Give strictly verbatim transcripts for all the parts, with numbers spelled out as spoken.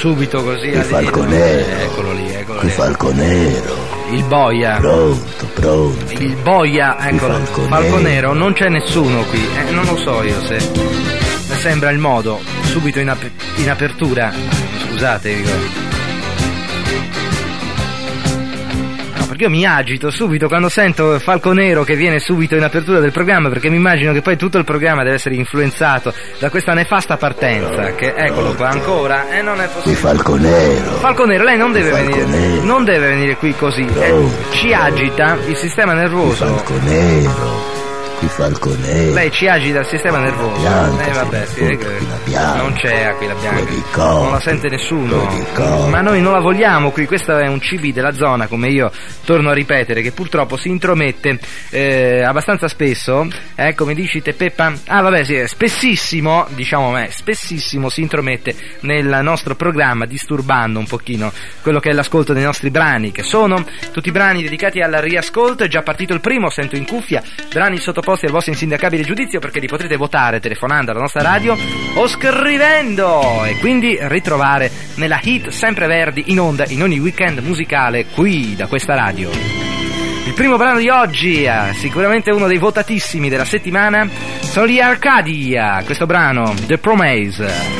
subito così. Qui Falconero. Eccolo lì, eccolo Qui lì. Falconero. Il boia. Pronto, pronto. Il boia, eccolo. Falconero. Falconero, non c'è nessuno qui. Eh, non lo so io se. Mi sembra il modo. Subito in, ap- in apertura. Scusate, dico. Perché io mi agito subito quando sento Falconero che viene subito in apertura del programma, perché mi immagino che poi tutto il programma deve essere influenzato da questa nefasta partenza che eccolo qua ancora e eh, non è possibile. Qui Falconero. Falconero, lei non deve Falconero. venire non deve venire qui così, eh, ci agita il sistema nervoso. Qui Falconero. Qui Falconero. Lei ci agita il sistema nervoso. Bianca, Eh vabbè, sì, Aquila Bianca. non c'è Aquila Bianca. Clodicò. Non la sente nessuno. Clodicò. Ma noi non la vogliamo qui, questo è un C B della zona, come io torno a ripetere, che purtroppo si intromette eh, abbastanza spesso, eh, come dici te Peppa? Ah vabbè sì, spessissimo, diciamo me, spessissimo si intromette nel nostro programma, disturbando un pochino quello che è l'ascolto dei nostri brani, che sono tutti brani dedicati al riascolto. È già partito il primo, sento in cuffia, brani sottoposti al vostro insindacabile giudizio, perché li potrete votare telefonando alla nostra radio o scrivendo, e quindi ritrovare nella hit sempreverdi in onda in ogni weekend musicale qui da questa radio. Il primo brano di oggi, eh, sicuramente uno dei votatissimi della settimana, sono gli Arcadia, questo brano The Promise.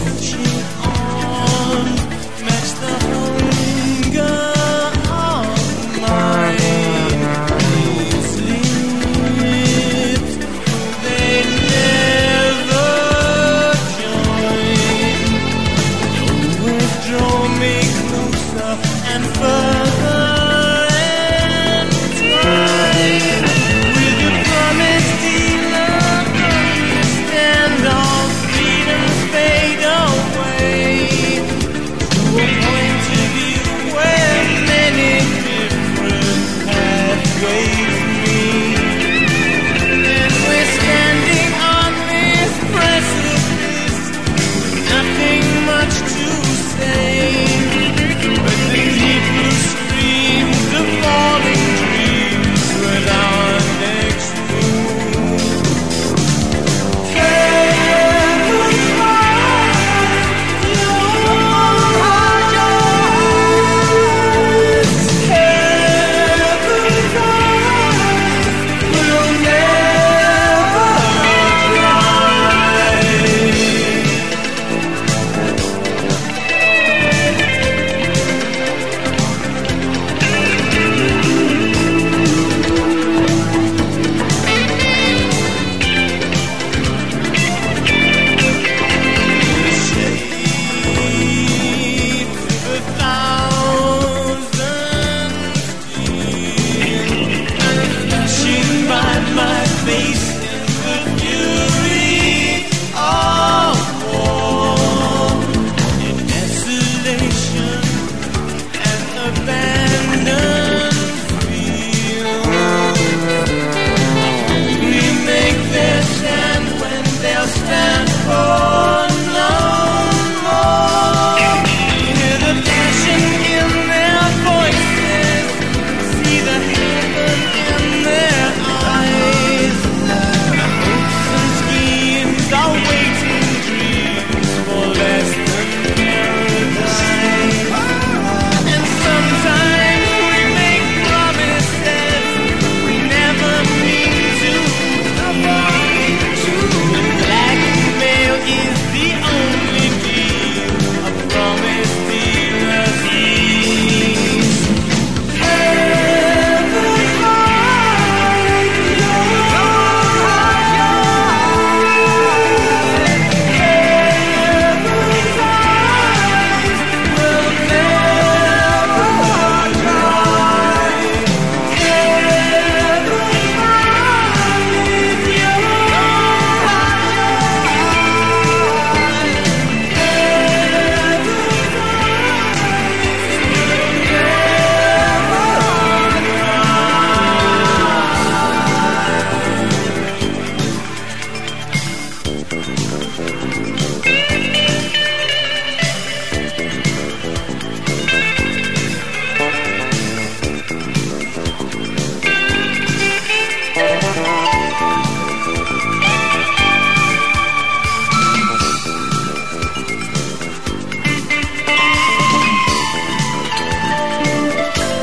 Match the hunger of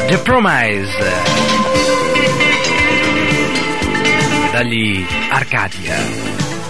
The Promise dagli Arcadia.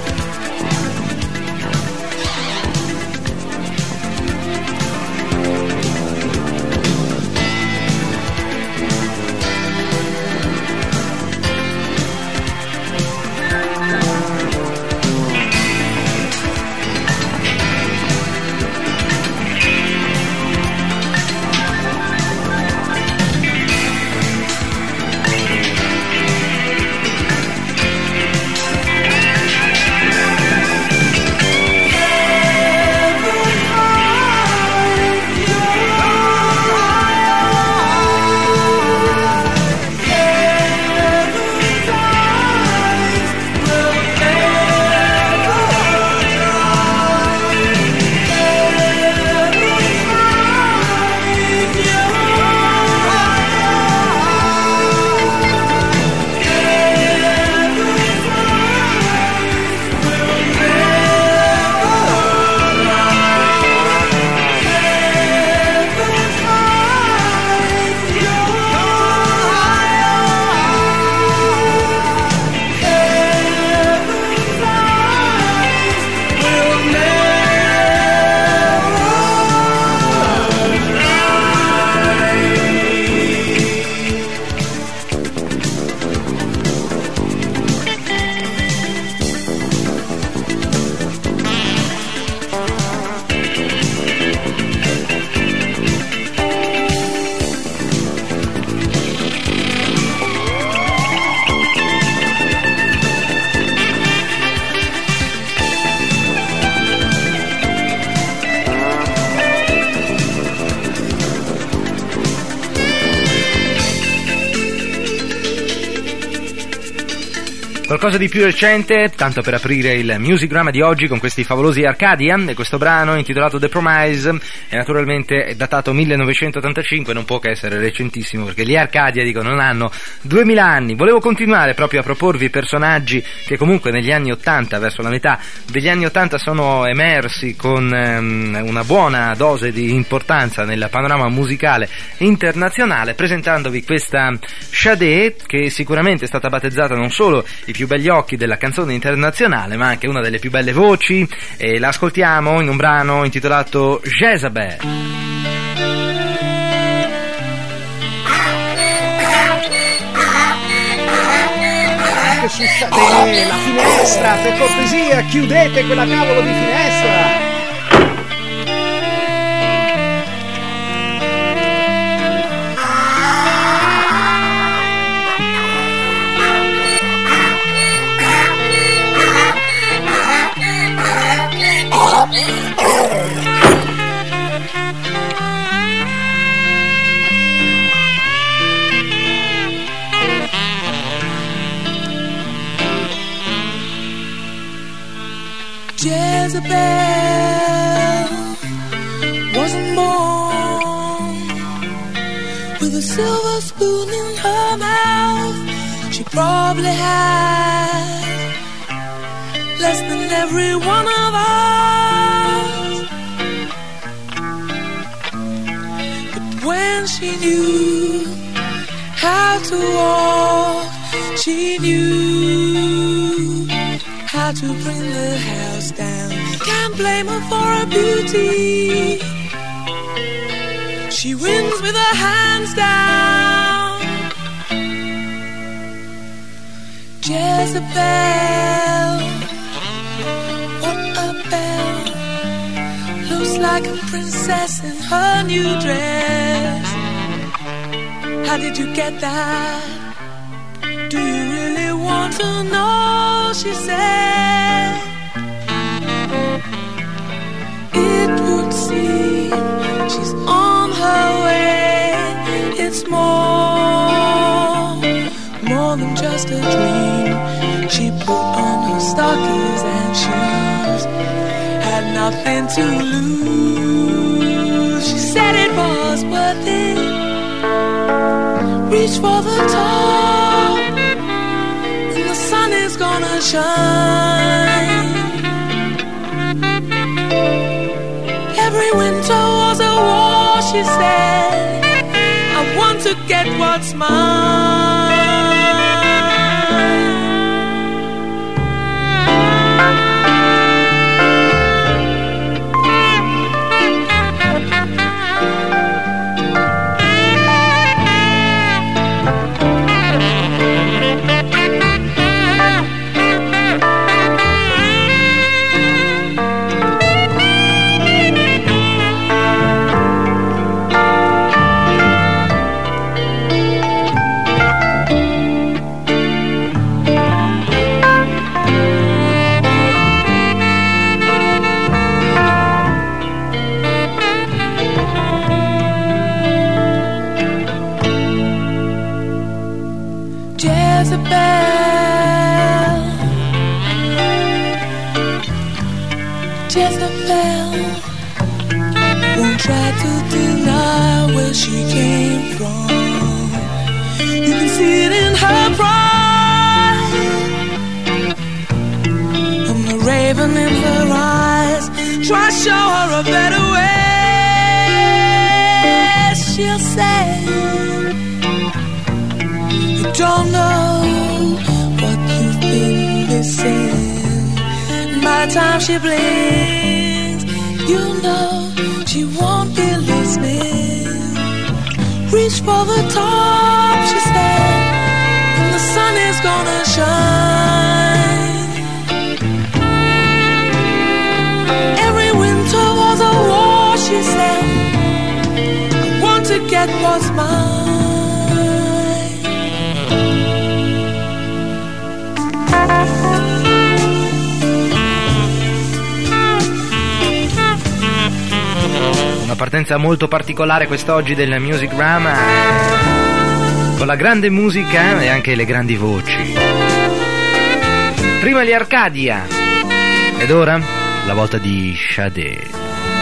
Qualcosa di più recente, tanto per aprire il Musicgramma di oggi con questi favolosi Arcadia, e questo brano intitolato The Promise è naturalmente è datato millenovecentottantacinque, non può che essere recentissimo perché gli Arcadia, dico, non hanno duemila anni. Volevo continuare proprio a proporvi personaggi che comunque negli anni ottanta, verso la metà degli anni ottanta, sono emersi con um, una buona dose di importanza nel panorama musicale internazionale, presentandovi questa Sade, che sicuramente è stata battezzata non solo i più belli occhi della canzone internazionale, ma anche una delle più belle voci, e la ascoltiamo in un brano intitolato Jezebel. Eccoci, state la finestra, per cortesia, chiudete quella cavolo di finestra. Jezebel wasn't born with a silver spoon in her mouth. She probably had less than every one of us. But when she knew how to walk, she knew how to bring the house down. Can't blame her for her beauty. She wins with her hands down. Jezebel, what a belle. Looks like a princess in her new dress. How did you get that? Do you really want to know? She said, it would seem she's on her way. It's more, more than just a dream. She put on her stockings and shoes, had nothing to lose. She said it was worth it. Reach for the top, and the sun is gonna shine. Every winter was a war, she said. I want to to get what's mine. Jezebel won't try to deny where she came from. You can see it in her pride, and the raven in her eyes. Try to show her a better way. She'll say, you don't know what you've been missing. By the time she blinks, you know she won't be listening. Reach for the top, she said, and the sun is gonna shine. Every winter was a war, she said. I want to get what's mine. Una partenza molto particolare quest'oggi del Music Ram, con la grande musica e anche le grandi voci. Prima gli Arcadia ed ora la volta di Sade.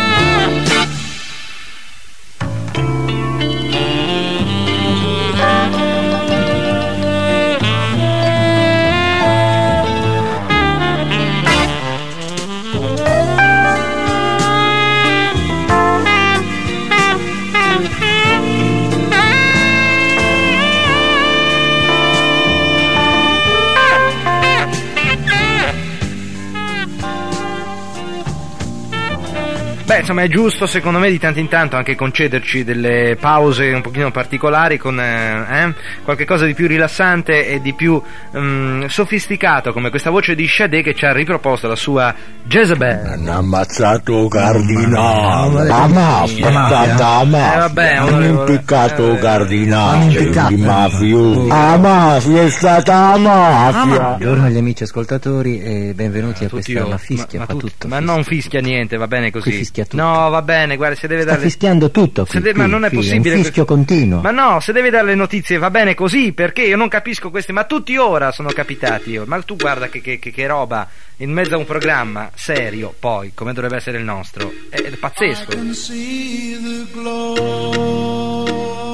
Beh, insomma, è giusto secondo me di tanto in tanto anche concederci delle pause un pochino particolari con eh, eh, qualche cosa di più rilassante e di più um, sofisticato, come questa voce di Sade che ci ha riproposto la sua Jezebel. Hanno ammazzato cardinale, la mafia, la mafia, eh, vabbè, hanno impiccato eh, cardinale, i mafiosi, la mafia è stata la mafia. Buongiorno agli amici ascoltatori e benvenuti eh, a questa ma fischia, ma, fa ma tutto. Ma fischia. non fischia niente, va bene così. Qui fischia tutto. No, va bene, guarda, se deve Sta dare fischiando tutto, se qui, de- ma non è qui, possibile è un fischio que- continuo. Ma no, se deve dare le notizie va bene così, perché io non capisco queste, ma tutti ora sono capitati io. Ma tu guarda che, che, che, che roba in mezzo a un programma serio, poi come dovrebbe essere il nostro, è, è pazzesco. I can see the glow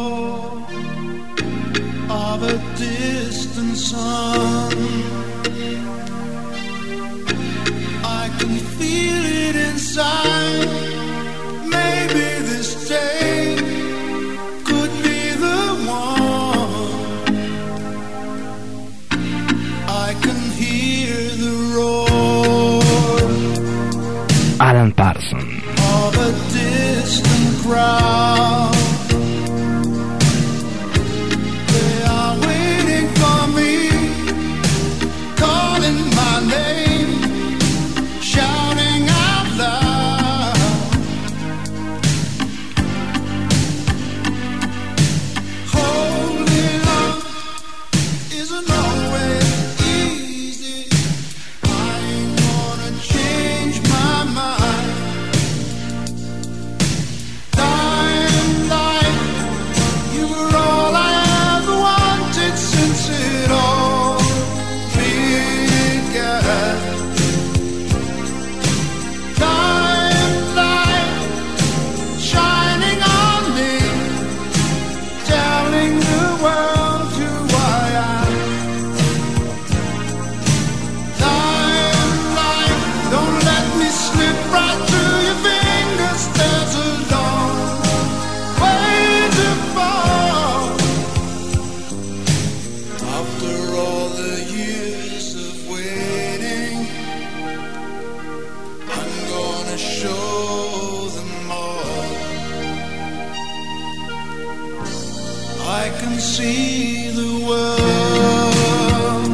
of a distant sun. I can feel it inside. Maybe this day could be the one. I can hear the roar Alan Parsons of a distant crowd. They are waiting for me can see the world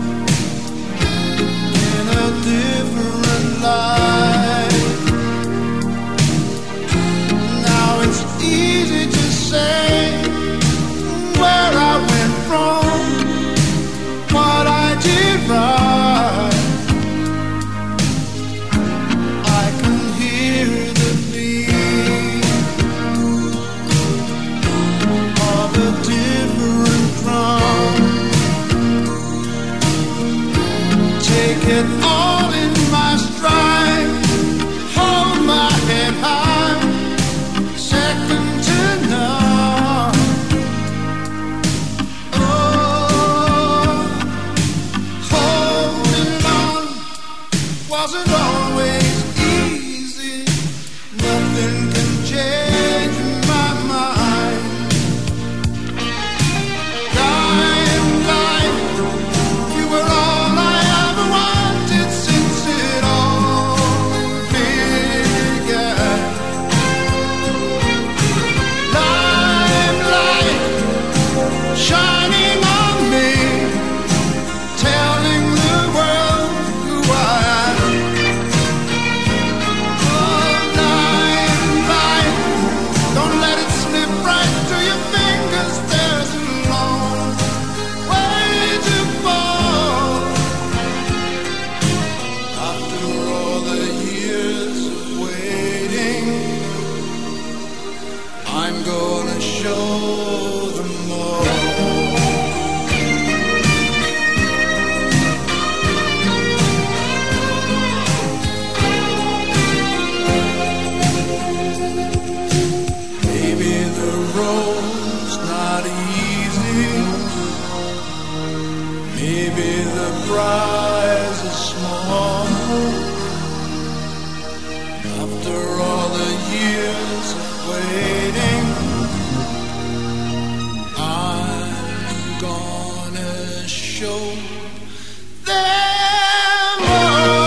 in a different light. Now it's easy to say where I went wrong, what I did right. I can hear the beat of a different drum. Take it all in my stride, hold my head high, second to none. Oh, holding on wasn't always easy. Nothing can change my mind. Dying life, you were all I ever wanted since it all began. Limelight shining on me, telling the world who I am. Oh, limelight, don't let it slip right through your fingers. There's a long way to fall. After all the years of waiting, I'm gonna show them all. Maybe the road's not easy. Maybe the prize is small. After all the years of waiting, I'm gonna show them all.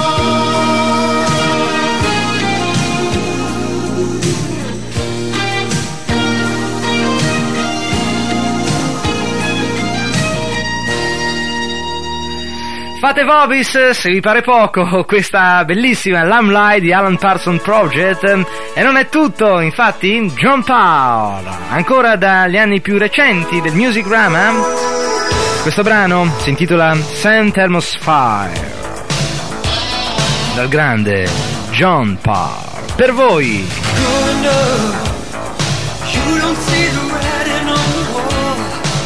Fate vobis se vi pare poco questa bellissima Limelight di Alan Parsons Project. E non è tutto, infatti John Paul, ancora dagli anni più recenti del Musicrama, questo brano si intitola Saint Atmosphere, dal grande John Paul, per voi. Good enough. You don't see the writing on the wall.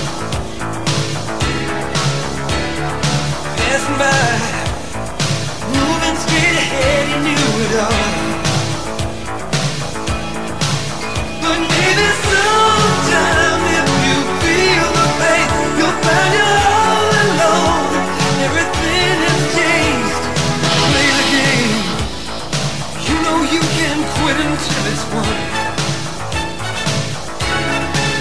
Passing by, moving straight ahead, you knew it all. But maybe sometime if you feel the pain, you'll find you're all alone. Everything has changed. Play the game. You know you can quit until it's won.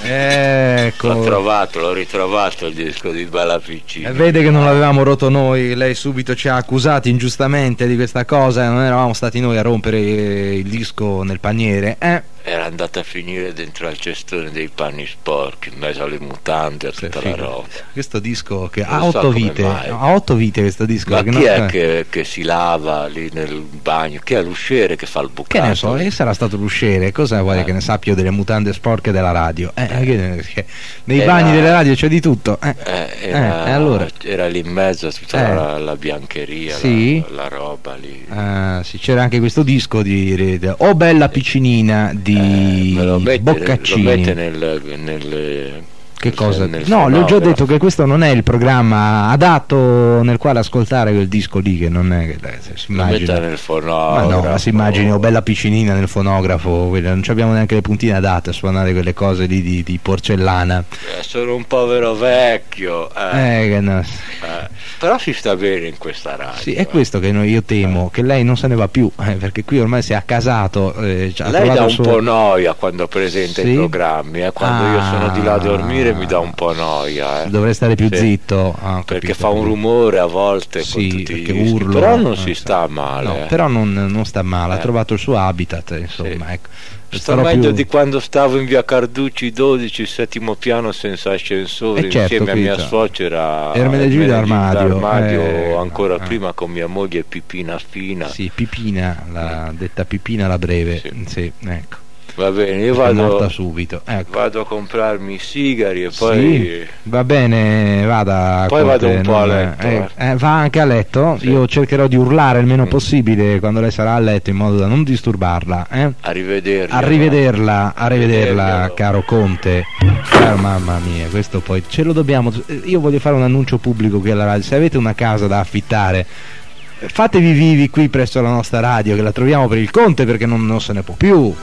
Ecco. L'ho trovato, l'ho ritrovato il disco di Bella Piccina. E vede che non l'avevamo rotto noi, lei subito ci ha accusati ingiustamente di questa cosa, non eravamo stati noi a rompere il disco nel paniere, eh? Era andata a finire dentro al cestone dei panni sporchi, in mezzo alle mutande, a tutta la roba. Questo disco che ha Non so otto come vite, mai. ha otto vite questo disco. Ma che chi non- è che, che si lava lì nel bagno? Chi è l'usciere che fa il Che bucato? ne so, e sarà stato l'usciere, cosa vuole Eh. che ne sappia io delle mutande sporche della radio? Eh, che- che- nei Era- bagni delle radio c'è di tutto. Eh. Eh, era, Eh, e allora? era lì in mezzo tutta Eh. la, la biancheria, Sì? la, la roba lì. Ah, sì, c'era anche questo disco di Oh bella piccinina di Me lo mette, Boccaccini. lo mette nel, nel Che cosa? nel No, le ho già fonografo. detto che questo non è il programma adatto nel quale ascoltare quel disco lì, che non è che dai, se si Lo metta immagina. nel Ma fonografo. no, ma si immagini oh bella piccinina nel fonografo, quelle- non ci abbiamo neanche le puntine adatte a suonare quelle cose lì di, di porcellana. Eh, sono un povero vecchio, eh, Eh, che no. eh. Però si sta bene in questa radio. Sì, è questo che noi- io temo, che lei non se ne va più, eh, perché qui ormai si è accasato. Eh, ha Lei trovato dà un il suo- po' noia quando presenta Sì? i programmi, eh. Quando io sono di là a dormire mi dà un po' noia. Eh. Dovrei stare più Sì. zitto. Ah, ho Perché capito. fa un rumore a volte Sì, con tutti i perché dischi. urlo. Però non Eh, si sì. sta male. No, eh. però non, non sta male, ha Eh. trovato il suo habitat, insomma, Sì. ecco. Sta Starò meglio più- di quando stavo in via Carducci dodici, settimo piano senza ascensore, Eh, certo, insieme a mia Pita. suocera Ermenegildo Ermenegildo Armadio, Armadio, eh, ancora eh. prima con mia moglie Pipina Fina. Sì, Pipina, la detta Pipina la breve, Sì. sì, ecco. Va bene, io È morta vado, subito, ecco. vado a comprarmi i sigari e Sì, poi va bene, vada. Poi Conte, vado un po' a non- letto, eh, eh. eh, va anche a letto. Sì. Io cercherò di urlare il meno Mm. possibile quando lei sarà a letto, in modo da non disturbarla. Eh? arrivederci. Arrivederla, arrivederla, Arrivederla. caro Conte. Caro, mamma mia, questo poi ce lo dobbiamo. Io voglio fare un annuncio pubblico qui alla radio. Se avete una casa da affittare, fatevi vivi qui presso la nostra radio, che la troviamo per il Conte, perché non, non se ne può più.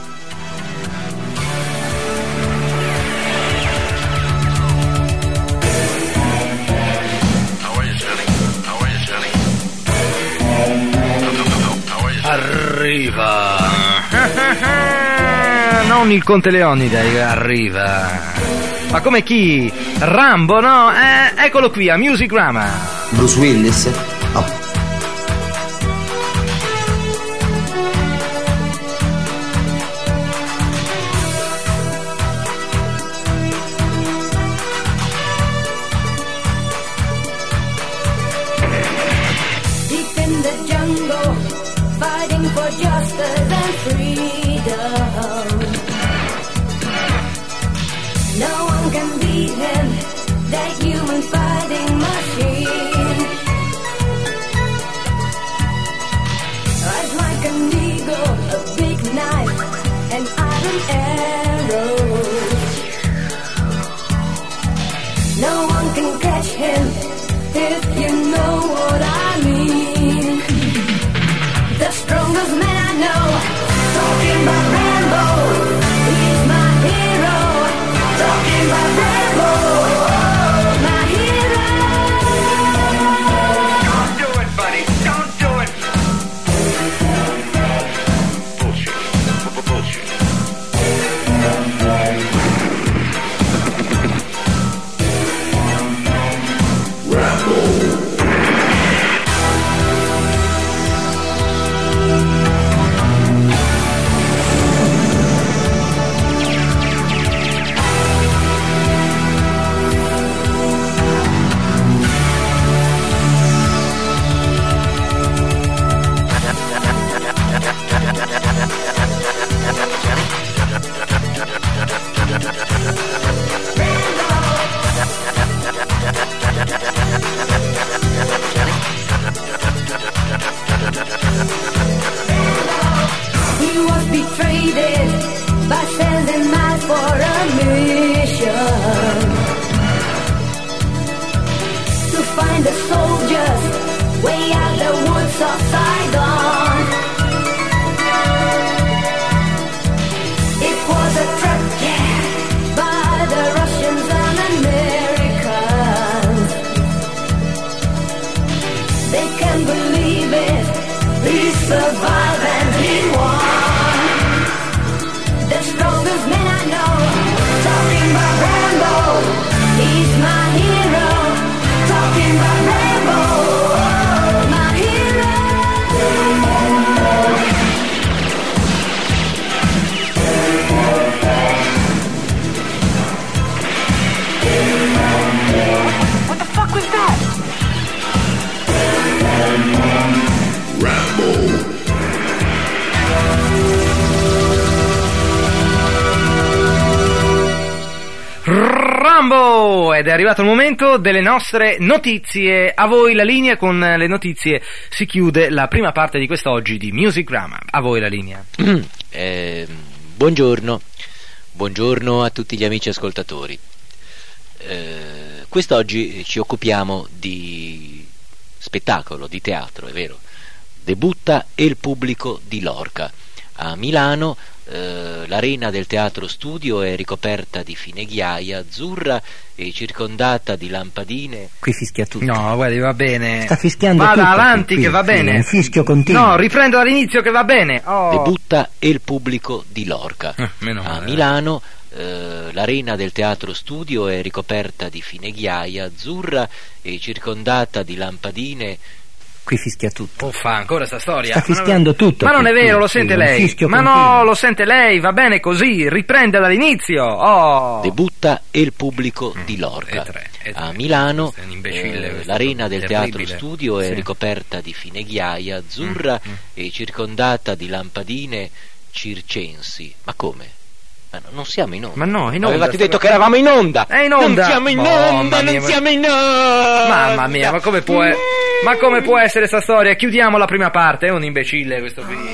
Arriva. Non il Conte Leonide, arriva. Ma come chi? Rambo, no? Eh, eccolo qui, a Musicrama. Bruce Willis? Oh. Deep in the jungle, fighting for justice and freedom. No one can beat him, that human fighting machine. Eyes like an eagle, a big knife, and iron arrows. No one can catch him, if you know what I mean. The strongest man I know, talking about Rambo, he's my hero. Talking about Rambo, my hero. Don't do it, buddy. Don't do it. Bullshit. Bullshit. He was betrayed by sending man for a mission to find the soldiers way out the woods of Saigon. It was a trap, yeah, by the Russians and Americans. They can't believe it. He survived and he won. The strongest man I know, talking about Rambo, ed è arrivato il momento delle nostre notizie. A voi la linea, con le notizie si chiude la prima parte di quest'oggi di Musicrama. A voi la linea. Eh, buongiorno, buongiorno a tutti gli amici ascoltatori. Eh, quest'oggi ci occupiamo di spettacolo, di teatro, è vero. Debutta Il pubblico di Lorca. A Milano eh, l'arena del Teatro Studio è ricoperta di fine ghiaia azzurra e circondata di lampadine. Qui fischia tutto. No, guardi, va bene. Sta fischiando Vada tutto. avanti qui, che va qui, bene. È un fischio continuo. No, riprendo dall'inizio che va bene. Oh. Debutta Il pubblico di Lorca. Eh, meno male. A Milano eh, l'arena del Teatro Studio è ricoperta di fine ghiaia azzurra e circondata di lampadine. Qui fischia tutto. Oh, fa ancora sta storia. Sta fischiando tutto. Ma non è qui, vero, qui, lo sente qui, un lei. fischio Ma continuo. no, lo sente lei, va bene così, riprende dall'inizio. Oh. Debutta Il pubblico di Lorca. E tre, e tre. A Milano Questo è un imbecille, eh, questo l'arena del terribile. Teatro Studio è Sì. ricoperta di fine ghiaia azzurra Mm, mm. e circondata di lampadine circensi. Ma come? Ma no, non siamo in onda. Ma no, in onda. Avevate stava- detto che eravamo in onda. È in onda. Non siamo in Mamma onda, mia, non ma- siamo in onda. Mamma mia, ma come può e- Ma come può essere sta storia? Chiudiamo la prima parte, è un imbecille questo qui.